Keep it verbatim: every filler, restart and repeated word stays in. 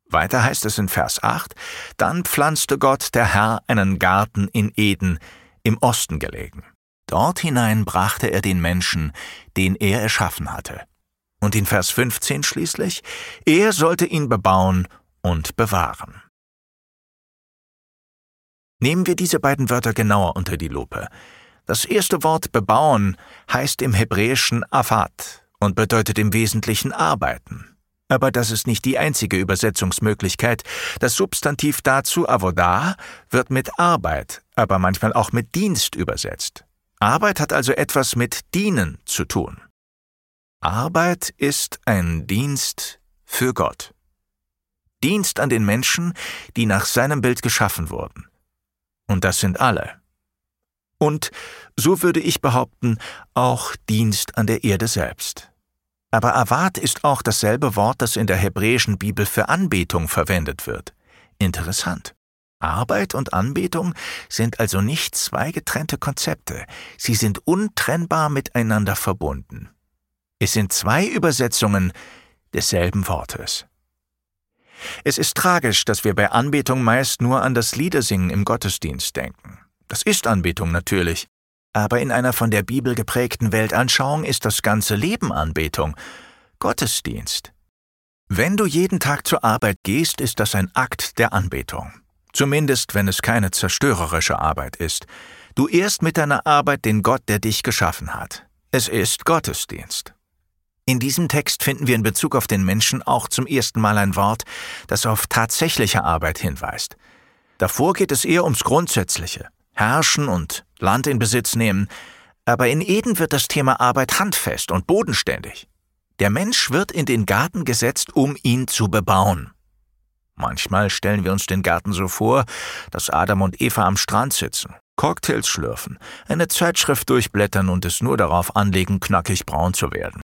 Weiter heißt es in Vers acht, dann pflanzte Gott, der Herr, einen Garten in Eden, im Osten gelegen. Dort hinein brachte er den Menschen, den er erschaffen hatte. Und in Vers fünfzehn schließlich, er sollte ihn bebauen und bewahren. Nehmen wir diese beiden Wörter genauer unter die Lupe. Das erste Wort bebauen heißt im Hebräischen Avad und bedeutet im Wesentlichen arbeiten. Aber das ist nicht die einzige Übersetzungsmöglichkeit. Das Substantiv dazu, avodah, wird mit Arbeit, aber manchmal auch mit Dienst übersetzt. Arbeit hat also etwas mit Dienen zu tun. Arbeit ist ein Dienst für Gott. Dienst an den Menschen, die nach seinem Bild geschaffen wurden. Und das sind alle. Und, so würde ich behaupten, auch Dienst an der Erde selbst. Aber Avad ist auch dasselbe Wort, das in der hebräischen Bibel für Anbetung verwendet wird. Interessant. Arbeit und Anbetung sind also nicht zwei getrennte Konzepte. Sie sind untrennbar miteinander verbunden. Es sind zwei Übersetzungen desselben Wortes. Es ist tragisch, dass wir bei Anbetung meist nur an das Liedersingen im Gottesdienst denken. Das ist Anbetung natürlich. Aber in einer von der Bibel geprägten Weltanschauung ist das ganze Leben Anbetung, Gottesdienst. Wenn du jeden Tag zur Arbeit gehst, ist das ein Akt der Anbetung. Zumindest, wenn es keine zerstörerische Arbeit ist. Du ehrst mit deiner Arbeit den Gott, der dich geschaffen hat. Es ist Gottesdienst. In diesem Text finden wir in Bezug auf den Menschen auch zum ersten Mal ein Wort, das auf tatsächliche Arbeit hinweist. Davor geht es eher ums Grundsätzliche. Herrschen und Land in Besitz nehmen, aber in Eden wird das Thema Arbeit handfest und bodenständig. Der Mensch wird in den Garten gesetzt, um ihn zu bebauen. Manchmal stellen wir uns den Garten so vor, dass Adam und Eva am Strand sitzen, Cocktails schlürfen, eine Zeitschrift durchblättern und es nur darauf anlegen, knackig braun zu werden.